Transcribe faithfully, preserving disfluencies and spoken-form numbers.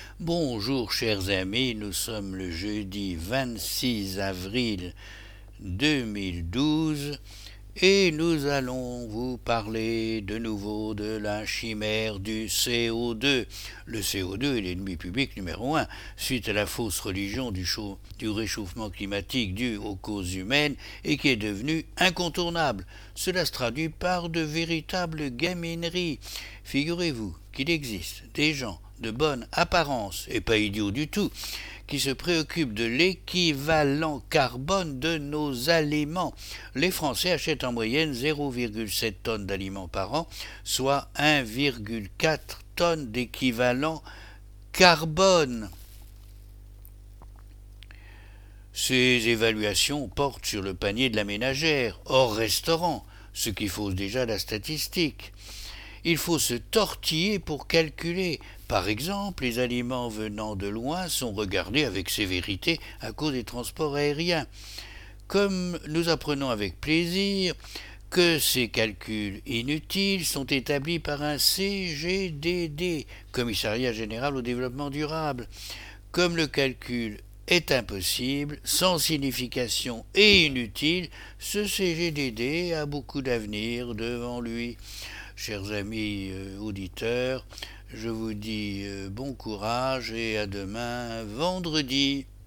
Bonjour chers amis, nous sommes le jeudi vingt-six avril deux mille douze et nous allons vous parler de nouveau de la chimère du C O deux. Le C O deux est l'ennemi public numéro un, suite à la fausse religion du, chaud, du réchauffement climatique dû aux causes humaines et qui est devenu incontournable. Cela se traduit par de véritables gamineries. Figurez-vous qu'il existe des gens de bonne apparence, et pas idiots du tout, qui se préoccupent de l'équivalent carbone de nos aliments. Les Français achètent en moyenne zéro virgule sept tonnes d'aliments par an, soit un virgule quatre tonnes d'équivalent carbone. Ces évaluations portent sur le panier de la ménagère, hors restaurant, ce qui fausse déjà la statistique. Il faut se tortiller pour calculer. Par exemple, les aliments venant de loin sont regardés avec sévérité à cause des transports aériens. Comme nous apprenons avec plaisir que ces calculs inutiles sont établis par un C G D D, Commissariat général au développement durable. Comme le calcul est impossible, sans signification et inutile, ce C G D D a beaucoup d'avenir devant lui. Chers amis euh, auditeurs, je vous dis euh, bon courage et à demain vendredi.